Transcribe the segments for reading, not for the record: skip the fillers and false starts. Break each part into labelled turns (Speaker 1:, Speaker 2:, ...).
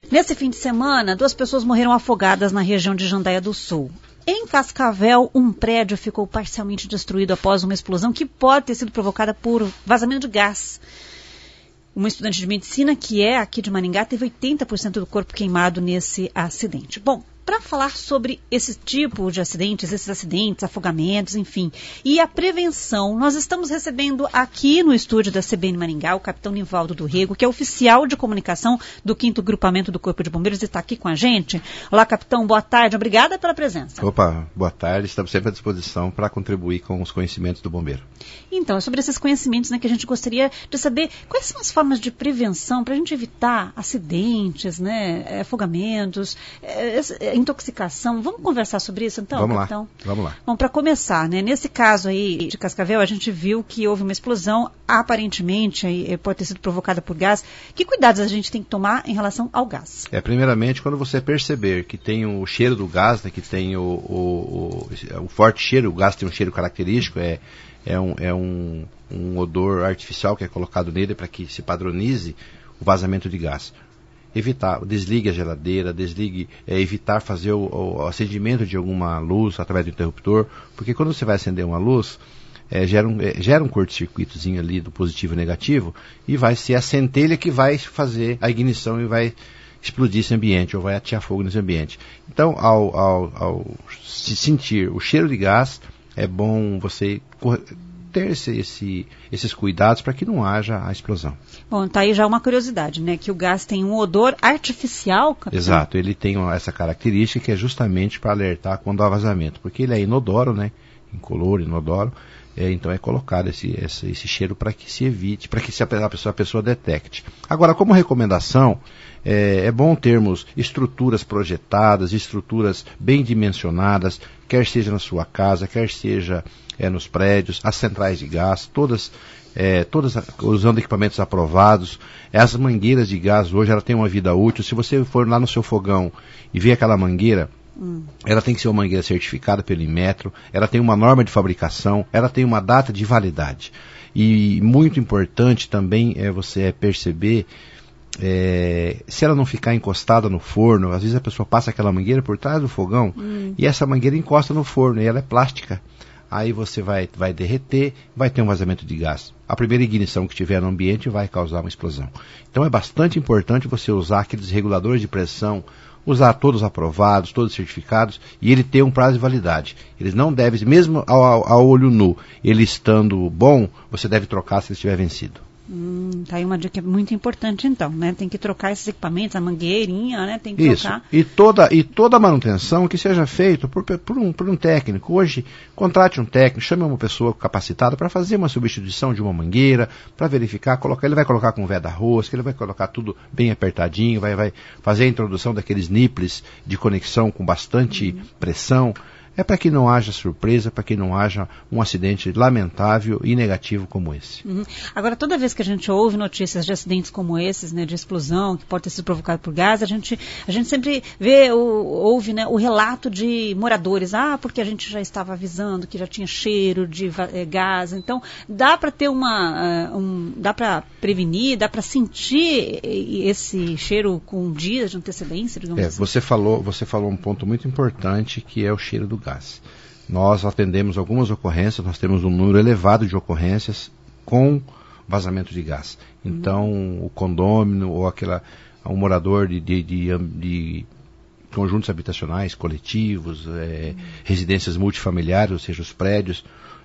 Speaker 1: Nesse fim de semana, 2 pessoas morreram afogadas na região de Jandaia do Sul. Em Cascavel, um prédio ficou parcialmente destruído após uma explosão que pode ter sido provocada por vazamento de gás. Uma estudante de medicina, que é aqui de Maringá, teve 80% do corpo queimado nesse acidente. Bom, para falar sobre esse tipo de acidentes, esses acidentes, afogamentos, enfim, e a prevenção, nós estamos recebendo aqui no estúdio da CBN Maringá o capitão Nivaldo do Rego, que é oficial de comunicação do 5º Grupamento do Corpo de Bombeiros, e está aqui com a gente. Olá, capitão, boa tarde, obrigada pela presença.
Speaker 2: Opa, boa tarde, estamos sempre à disposição para contribuir com os conhecimentos do bombeiro.
Speaker 1: Então, é sobre esses conhecimentos, né, que a gente gostaria de saber quais são as formas de prevenção para a gente evitar acidentes, né, afogamentos, intoxicação. Vamos conversar sobre isso, então,
Speaker 2: vamos
Speaker 1: capitão?
Speaker 2: Vamos lá.
Speaker 1: Bom, para começar, né, nesse caso aí de Cascavel, a gente viu que houve uma explosão, aparentemente pode ter sido provocada por gás. Que cuidados a gente tem que tomar em relação ao gás?
Speaker 2: Primeiramente, quando você perceber que tem o cheiro do gás, né, que tem o forte cheiro, o gás tem um cheiro característico, é um odor artificial que é colocado nele para que se padronize o vazamento de gás. Evitar, desligue a geladeira, evitar fazer o acendimento de alguma luz através do interruptor, porque quando você vai acender uma luz, gera um curto-circuitozinho ali do positivo e negativo, e vai ser a centelha que vai fazer a ignição e vai explodir esse ambiente, ou vai atear fogo nesse ambiente. Então, ao se sentir o cheiro de gás, é bom você ter esses cuidados para que não haja a explosão.
Speaker 1: Bom, tá aí já uma curiosidade, né? Que o gás tem um odor artificial, capitão?
Speaker 2: Exato, ele tem essa característica que é justamente para alertar quando há vazamento, porque ele é inodoro, né? Incolor, inodoro, então é colocado esse cheiro para que se evite, para que a pessoa detecte. Agora, como recomendação, é bom termos estruturas projetadas, estruturas bem dimensionadas, quer seja na sua casa, quer seja nos prédios, as centrais de gás, todas usando equipamentos aprovados. As mangueiras de gás hoje ela tem uma vida útil. Se você for lá no seu fogão e ver aquela mangueira, ela tem que ser uma mangueira certificada pelo Inmetro, ela tem uma norma de fabricação, ela tem uma data de validade. E muito importante também é você perceber se ela não ficar encostada no forno. Às vezes a pessoa passa aquela mangueira por trás do fogão e essa mangueira encosta no forno e ela é plástica. Aí você vai derreter, vai ter um vazamento de gás. A primeira ignição que tiver no ambiente vai causar uma explosão. Então é bastante importante você usar aqueles reguladores de pressão, usar todos aprovados, todos certificados, e ele ter um prazo de validade. Eles não devem, mesmo ao olho nu, ele estando bom, você deve trocar se ele estiver vencido.
Speaker 1: Tá aí uma dica muito importante, então, né? Tem que trocar esses equipamentos, a mangueirinha, né? Tem que trocar.
Speaker 2: E toda a manutenção que seja feita por um técnico. Hoje, contrate um técnico, chame uma pessoa capacitada para fazer uma substituição de uma mangueira, para verificar, ele vai colocar com veda-rosca, ele vai colocar tudo bem apertadinho, vai fazer a introdução daqueles nipples de conexão com bastante pressão. É para que não haja surpresa, para que não haja um acidente lamentável e negativo como esse.
Speaker 1: Agora, toda vez que a gente ouve notícias de acidentes como esses, né, de explosão, que pode ter sido provocado por gás, a gente sempre ouve, né, o relato de moradores. Porque a gente já estava avisando que já tinha cheiro de gás. Então, dá para ter dá para prevenir, dá para sentir esse cheiro com dias de antecedência, digamos assim?
Speaker 2: Você falou um ponto muito importante, que é o cheiro do gás. Nós atendemos algumas ocorrências, nós temos um número elevado de ocorrências com vazamento de gás. Então, o condômino ou um morador de conjuntos habitacionais, coletivos, residências multifamiliares, ou seja, os prédios,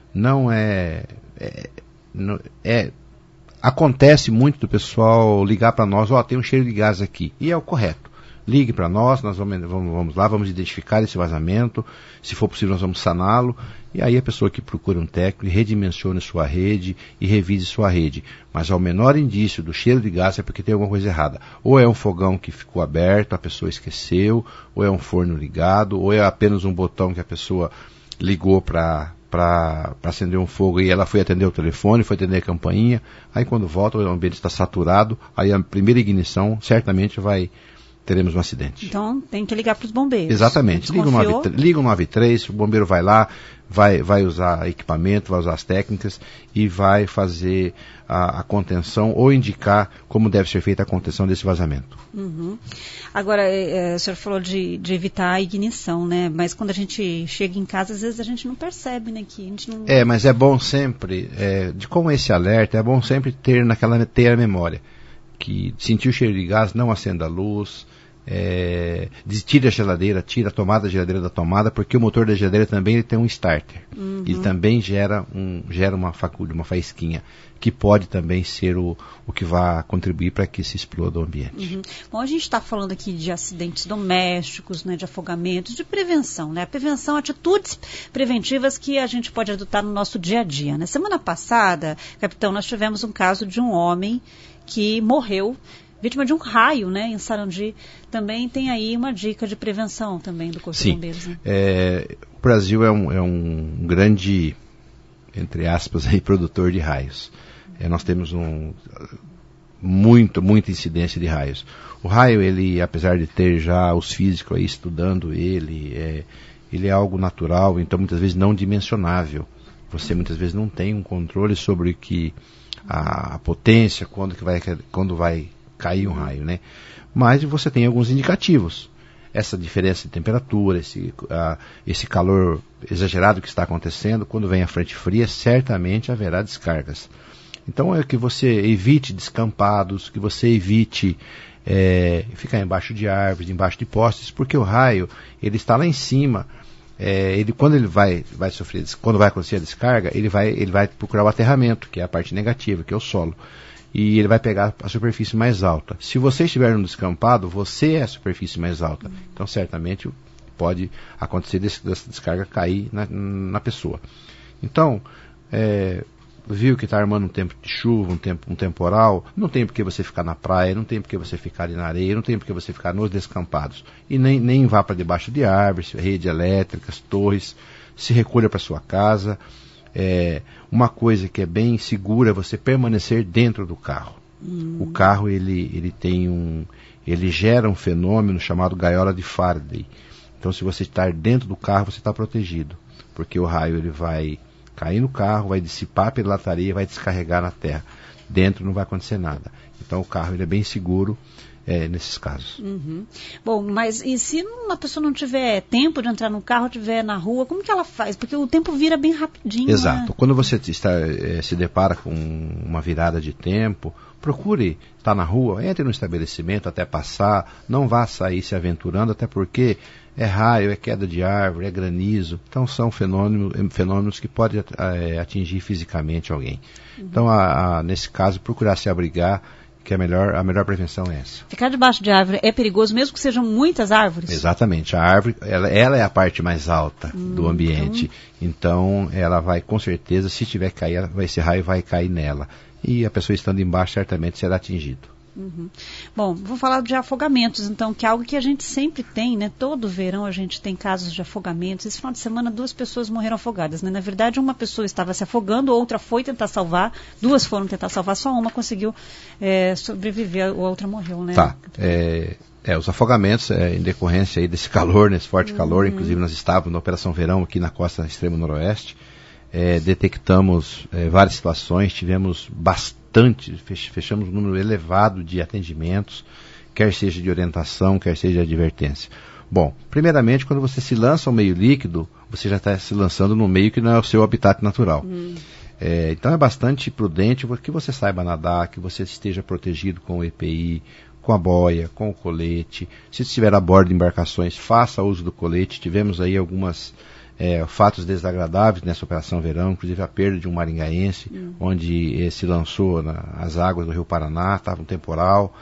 Speaker 2: acontece muito do pessoal ligar para nós, tem um cheiro de gás aqui, e é o correto. Ligue para nós vamos lá, vamos identificar esse vazamento, se for possível nós vamos saná-lo, e aí a pessoa que procura um técnico redimensione sua rede e revise sua rede. Mas ao menor indício do cheiro de gás é porque tem alguma coisa errada. Ou é um fogão que ficou aberto, a pessoa esqueceu, ou é um forno ligado, ou é apenas um botão que a pessoa ligou para acender um fogo e ela foi atender o telefone, foi atender a campainha. Aí quando volta o ambiente está saturado, aí a primeira ignição certamente vai teremos um acidente.
Speaker 1: Então tem que ligar para os bombeiros.
Speaker 2: Exatamente. Liga o 93, o bombeiro vai lá, vai usar equipamento, vai usar as técnicas e vai fazer a contenção ou indicar como deve ser feita a contenção desse vazamento.
Speaker 1: Uhum. Agora, o senhor falou de evitar a ignição, né? Mas quando a gente chega em casa, às vezes a gente não percebe, né? Que a gente não...
Speaker 2: Mas é bom sempre, como esse alerta, é bom sempre ter a memória. Que sentir o cheiro de gás, não acenda a luz, tira a geladeira, tira a tomada da geladeira da tomada, porque o motor da geladeira também ele tem um starter. Uhum. Ele também gera uma faculha, uma faísquinha, que pode também ser o que vai contribuir para que se exploda o ambiente.
Speaker 1: Uhum. Bom, a gente está falando aqui de acidentes domésticos, né, de afogamentos, de prevenção, né? A prevenção, atitudes preventivas que a gente pode adotar no nosso dia a dia, né? Semana passada, capitão, nós tivemos um caso de um homem que morreu vítima de um raio, né, em Sarandi. Também tem aí uma dica de prevenção também do Corpo de Bombeiros. Né?
Speaker 2: O Brasil é um grande, entre aspas, produtor de raios. Nós temos muita incidência de raios. O raio, ele, apesar de ter já os físicos aí estudando ele é algo natural, então muitas vezes não dimensionável. Você muitas vezes não tem um controle sobre a potência, quando vai cair um raio, né? Mas você tem alguns indicativos. Essa diferença de temperatura, esse calor exagerado que está acontecendo, quando vem a frente fria, certamente haverá descargas. Então é que você evite descampados, que você evite ficar embaixo de árvores, embaixo de postes, porque o raio, ele está lá em cima. Quando vai acontecer a descarga, ele vai procurar o aterramento, que é a parte negativa, que é o solo. E ele vai pegar a superfície mais alta. Se você estiver no descampado, você é a superfície mais alta. Então, certamente, pode acontecer dessa descarga cair na pessoa. Então, viu que está armando um tempo de chuva, um temporal, não tem por que você ficar na praia, não tem por que você ficar ali na areia, não tem por que você ficar nos descampados. E nem vá para debaixo de árvores, redes elétricas, torres, se recolha para sua casa. Uma coisa que é bem segura é você permanecer dentro do carro. O carro ele gera um fenômeno chamado gaiola de Faraday. Então, se você estar dentro do carro, você está protegido, porque o raio ele vai cair no carro, vai dissipar pela lataria, vai descarregar na terra. Dentro não vai acontecer nada. Então, o carro ele é bem seguro nesses casos.
Speaker 1: Uhum. Bom, mas e se uma pessoa não tiver tempo de entrar no carro, estiver na rua, como que ela faz? Porque o tempo vira bem rapidinho.
Speaker 2: Exato.
Speaker 1: Né?
Speaker 2: Quando você se depara com uma virada de tempo, procure estar na rua, entre no estabelecimento até passar, não vá sair se aventurando, até porque é raio, é queda de árvore, é granizo. Então são fenômenos que podem atingir fisicamente alguém. Uhum. Então, nesse caso, procurar se abrigar, que a melhor prevenção é essa.
Speaker 1: Ficar debaixo de árvore é perigoso, mesmo que sejam muitas árvores?
Speaker 2: Exatamente. A árvore, ela é a parte mais alta do ambiente. Então, ela vai, com certeza, se tiver que cair, esse raio vai cair nela. E a pessoa estando embaixo, certamente será atingida.
Speaker 1: Uhum. Bom, vou falar de afogamentos, então, que é algo que a gente sempre tem, né? Todo verão a gente tem casos de afogamentos. Esse final de semana 2 pessoas morreram afogadas, né? Na verdade, uma pessoa estava se afogando, outra foi tentar salvar, 2 foram tentar salvar, só uma conseguiu sobreviver, a outra morreu, né?
Speaker 2: Tá. Os afogamentos, em decorrência aí desse calor, nesse forte calor, inclusive nós estávamos na Operação Verão aqui na costa extremo noroeste, detectamos várias situações, tivemos fechamos um número elevado de atendimentos, quer seja de orientação, quer seja de advertência. Bom, primeiramente, quando você se lança ao meio líquido, você já está se lançando no meio que não é o seu habitat natural. Então é bastante prudente que você saiba nadar, que você esteja protegido com o EPI, com a boia, com o colete. Se estiver a bordo de embarcações, faça uso do colete. Tivemos aí algumas fatos desagradáveis nessa Operação Verão, inclusive a perda de um maringaense, onde se lançou nas águas do Rio Paraná, estava um temporal.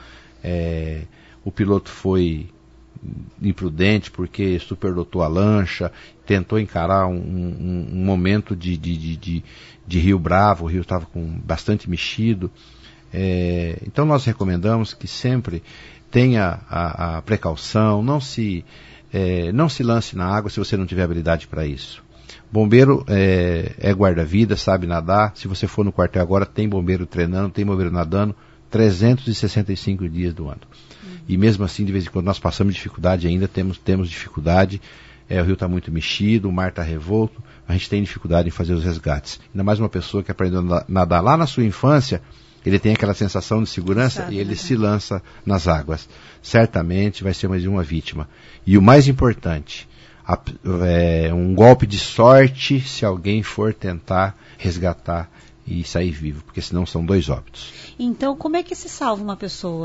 Speaker 2: O piloto foi imprudente porque superdotou a lancha, tentou encarar um momento de rio bravo, o rio estava bastante mexido. Então nós recomendamos que sempre tenha a precaução, não se lance na água se você não tiver habilidade para isso. Bombeiro é guarda-vida, sabe nadar. Se você for no quartel agora, tem bombeiro treinando, tem bombeiro nadando. 365 dias do ano. E mesmo assim, de vez em quando, nós passamos dificuldade ainda, temos dificuldade, o rio está muito mexido, o mar está revolto, a gente tem dificuldade em fazer os resgates. Ainda mais uma pessoa que aprendeu a nadar lá na sua infância, ele tem aquela sensação de segurança e ele se lança nas águas. Certamente vai ser mais uma vítima. E o mais importante, um golpe de sorte se alguém for tentar resgatar e sair vivo, porque senão são 2 óbitos.
Speaker 1: Então, como é que se salva uma pessoa?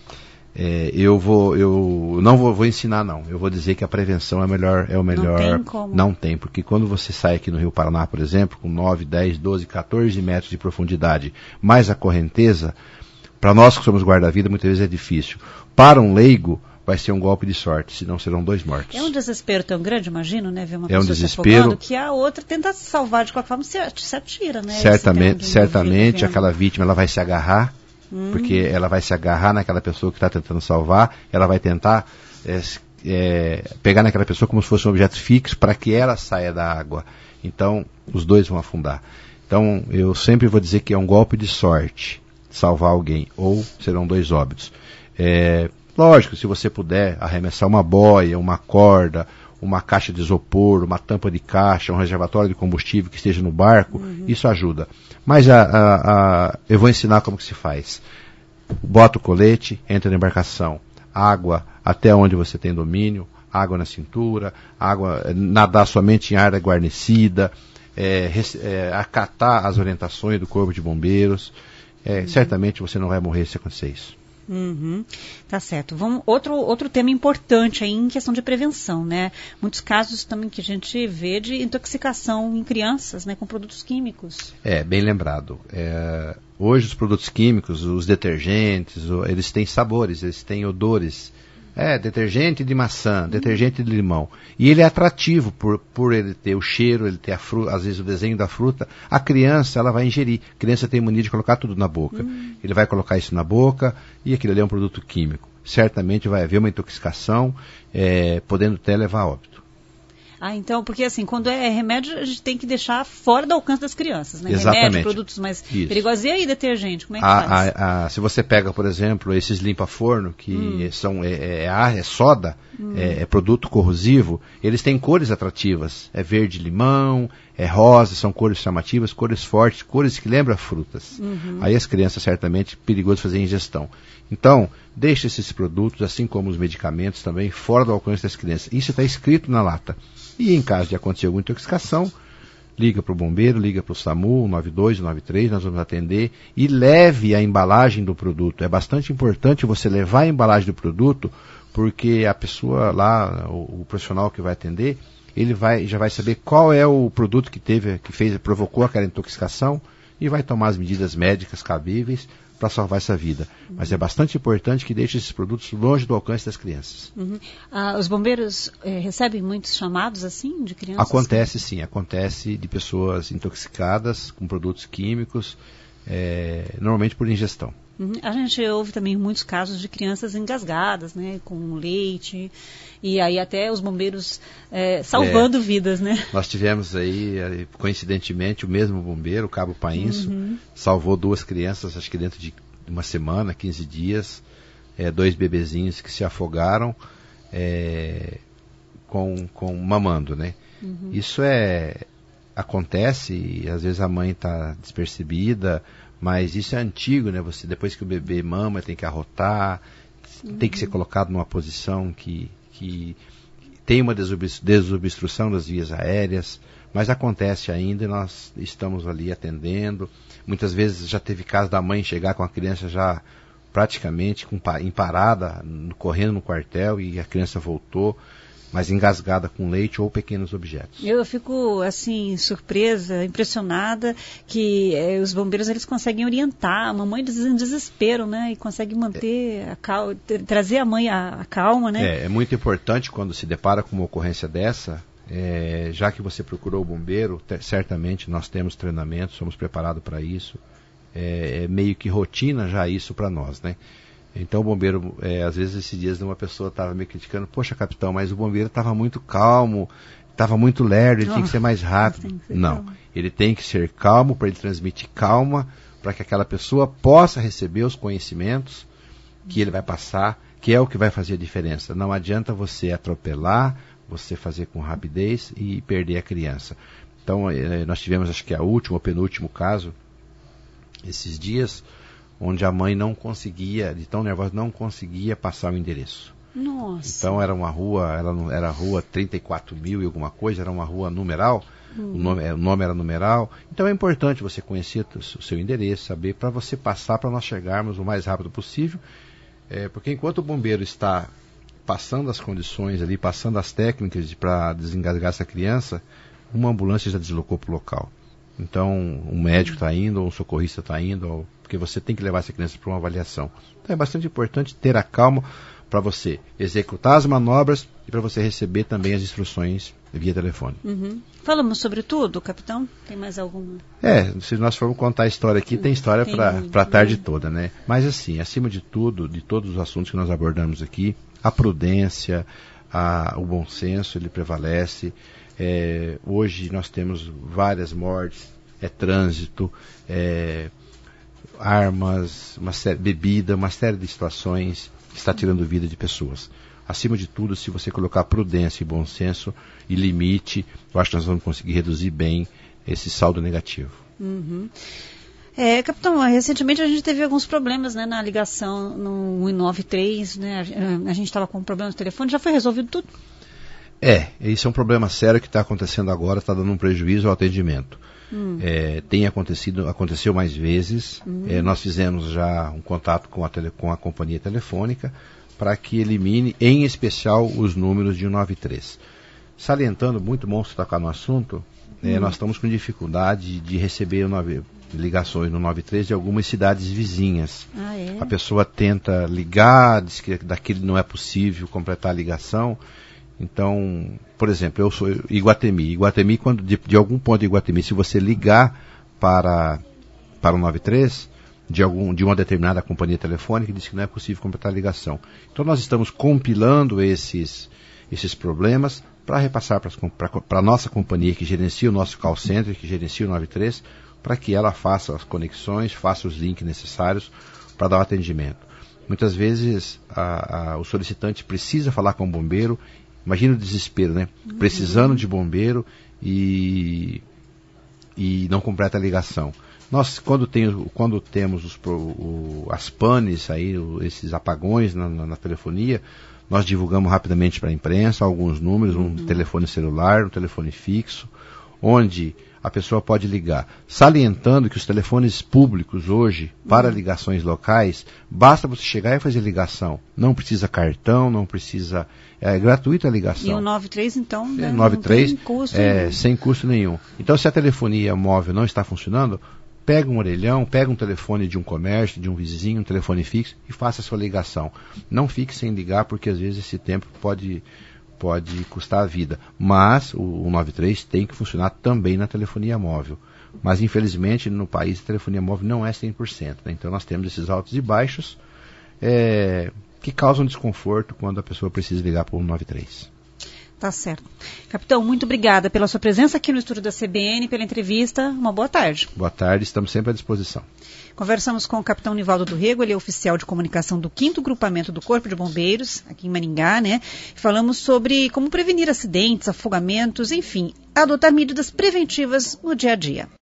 Speaker 2: Eu não vou ensinar, não. Eu vou dizer que a prevenção é o melhor. Não
Speaker 1: tem como.
Speaker 2: Não tem, porque quando você sai aqui no Rio Paraná, por exemplo, com 9, 10, 12, 14 metros de profundidade, mais a correnteza, para nós que somos guarda-vida, muitas vezes é difícil. Para um leigo, vai ser um golpe de sorte, senão serão 2 mortos.
Speaker 1: É um desespero tão grande, imagino, né? Ver uma
Speaker 2: pessoa
Speaker 1: se afogando, que a outra tenta se salvar de qualquer forma, se atira, né?
Speaker 2: Certamente aquela vítima ela vai se agarrar, porque ela vai se agarrar naquela pessoa que está tentando salvar, ela vai tentar pegar naquela pessoa como se fosse um objeto fixo para que ela saia da água. Então, os 2 vão afundar. Então, eu sempre vou dizer que é um golpe de sorte salvar alguém, ou serão 2 óbitos. Lógico, se você puder arremessar uma boia, uma corda, uma caixa de isopor, uma tampa de caixa, um reservatório de combustível que esteja no barco, isso ajuda. Mas eu vou ensinar como que se faz. Bota o colete, entra na embarcação. Água até onde você tem domínio, água na cintura, nadar somente em área guarnecida, acatar as orientações do Corpo de Bombeiros. Certamente você não vai morrer se acontecer isso.
Speaker 1: Tá certo. Outro tema importante aí em questão de prevenção, né? Muitos casos também que a gente vê de intoxicação em crianças, né, com produtos químicos.
Speaker 2: Bem lembrado. Hoje os produtos químicos, os detergentes, eles têm sabores, eles têm odores. Detergente de maçã, detergente de limão. E ele é atrativo por ele ter o cheiro, ele ter às vezes o desenho da fruta. A criança, ela vai ingerir. A criança tem mania de colocar tudo na boca. Ele vai colocar isso na boca e aquilo ali é um produto químico. Certamente vai haver uma intoxicação, podendo até levar a óbito.
Speaker 1: Então, porque assim, quando é remédio, a gente tem que deixar fora do alcance das crianças, né?
Speaker 2: Exatamente.
Speaker 1: Remédio, produtos mais perigosos. E aí, detergente, como é que faz?
Speaker 2: Se você pega, por exemplo, esses limpa-forno, que é soda, é produto corrosivo, eles têm cores atrativas. É verde-limão, é rosa, são cores chamativas, cores fortes, cores que lembram frutas. Aí as crianças, certamente, perigoso fazer ingestão. Então, deixe esses produtos, assim como os medicamentos também, fora do alcance das crianças. Isso está escrito na lata. E em caso de acontecer alguma intoxicação, liga para o bombeiro, liga para o SAMU, 192, 193, nós vamos atender e leve a embalagem do produto. É bastante importante você levar a embalagem do produto, porque a pessoa lá, o profissional que vai atender, ele já vai saber qual é o produto que provocou aquela intoxicação e vai tomar as medidas médicas cabíveis para salvar essa vida. Mas é bastante importante que deixe esses produtos longe do alcance das crianças.
Speaker 1: Os bombeiros recebem muitos chamados assim de crianças?
Speaker 2: Acontece sim, acontece de pessoas intoxicadas com produtos químicos, normalmente por ingestão.
Speaker 1: A gente ouve também muitos casos de crianças engasgadas, né, com leite, e aí até os bombeiros salvando vidas, né?
Speaker 2: Nós tivemos aí, coincidentemente, o mesmo bombeiro, o Cabo Painço, salvou 2 crianças, acho que dentro de uma semana, 15 dias, 2 bebezinhos que se afogaram com mamando, né? Isso acontece, e às vezes a mãe está despercebida, mas isso é antigo, né? Depois que o bebê mama, tem que arrotar, tem que ser colocado numa posição que tem uma desobstrução das vias aéreas, mas acontece ainda e nós estamos ali atendendo. Muitas vezes já teve caso da mãe chegar com a criança já praticamente em parada, correndo no quartel, e a criança voltou, mas engasgada com leite ou pequenos objetos. Eu
Speaker 1: fico, assim, surpresa, impressionada que os bombeiros, eles conseguem orientar a mamãe em desespero, né? E conseguem manter trazer a mãe a calma, né?
Speaker 2: É muito importante quando se depara com uma ocorrência dessa, já que você procurou o bombeiro, certamente nós temos treinamento, somos preparados para isso. É meio que rotina já isso para nós, né? Então o bombeiro, às vezes esses dias uma pessoa estava me criticando, poxa capitão, mas o bombeiro estava muito calmo, estava muito lerdo, ele tinha que ser mais rápido. Não, ele tem que ser calmo para ele transmitir calma para que aquela pessoa possa receber os conhecimentos que ele vai passar, que é o que vai fazer a diferença. Não adianta você atropelar, você fazer com rapidez e perder a criança. Então, nós tivemos, acho que o último ou penúltimo caso, esses dias, onde a mãe não conseguia, de tão nervosa, não conseguia passar o endereço.
Speaker 1: Nossa.
Speaker 2: Então era uma rua, era a rua 34.000 e alguma coisa, era uma rua numeral, o nome era numeral. Então é importante você conhecer o seu endereço, saber, para você passar, para nós chegarmos o mais rápido possível, porque enquanto o bombeiro está passando as condições ali, passando as técnicas para desengasgar essa criança, uma ambulância já deslocou para o local. Então um médico está indo, ou um socorrista está indo, porque você tem que levar essa criança para uma avaliação. Então é bastante importante ter a calma para você executar as manobras e para você receber também as instruções via telefone.
Speaker 1: Falamos sobre tudo, capitão? Tem mais alguma?
Speaker 2: Se nós formos contar a história aqui, tem história para a tarde toda, né? Mas assim, acima de tudo, de todos os assuntos que nós abordamos aqui, a prudência, o bom senso, ele prevalece. Hoje nós temos várias mortes, trânsito, armas, bebida, uma série de situações que está tirando vida de pessoas. Acima de tudo, se você colocar prudência e bom senso e limite, eu acho que nós vamos conseguir reduzir bem esse saldo negativo.
Speaker 1: Capitão, recentemente a gente teve alguns problemas, né, na ligação no 193, né? A gente estava com um problema no telefone, já foi resolvido tudo?
Speaker 2: Esse é um problema sério que está acontecendo agora, está dando um prejuízo ao atendimento. Aconteceu mais vezes. Nós fizemos já um contato com a companhia telefônica para que elimine, em especial, os números de 193. Salientando, muito bom você tocar no assunto, nós estamos com dificuldade de receber ligações no 93 de algumas cidades vizinhas. A pessoa tenta ligar, diz que daquele não é possível completar a ligação. Então, por exemplo, eu sou Iguatemi. Iguatemi, quando de algum ponto de Iguatemi, se você ligar para o 93, de uma determinada companhia telefônica, diz que não é possível completar a ligação. Então, nós estamos compilando esses problemas para repassar para a nossa companhia que gerencia o nosso call center, que gerencia o 93, para que ela faça as conexões, faça os links necessários para dar o atendimento. Muitas vezes, o solicitante precisa falar com o bombeiro. Imagina o desespero, né? Precisando de bombeiro e não completa a ligação. Nós, quando temos as panes aí, esses apagões na telefonia, nós divulgamos rapidamente para a imprensa alguns números, um telefone celular, um telefone fixo, onde a pessoa pode ligar. Salientando que os telefones públicos hoje, para ligações locais, basta você chegar e fazer ligação. Não precisa cartão, não precisa... É gratuita a ligação.
Speaker 1: E o 93, então, né,
Speaker 2: 93,
Speaker 1: não tem custo nenhum.
Speaker 2: Sem custo nenhum. Então, se a telefonia móvel não está funcionando, pega um orelhão, pega um telefone de um comércio, de um vizinho, um telefone fixo e faça a sua ligação. Não fique sem ligar, porque às vezes esse tempo pode custar a vida. Mas o 93 tem que funcionar também na telefonia móvel. Mas, infelizmente, no país a telefonia móvel não é 100%. Né? Então, nós temos esses altos e baixos que causam desconforto quando a pessoa precisa ligar para o 193.
Speaker 1: Tá certo. Capitão, muito obrigada pela sua presença aqui no estúdio da CBN, pela entrevista. Uma boa tarde.
Speaker 2: Boa tarde, estamos sempre à disposição.
Speaker 1: Conversamos com o capitão Nivaldo do Rego, ele é oficial de comunicação do 5º Grupamento do Corpo de Bombeiros, aqui em Maringá, né? Falamos sobre como prevenir acidentes, afogamentos, enfim, adotar medidas preventivas no dia a dia.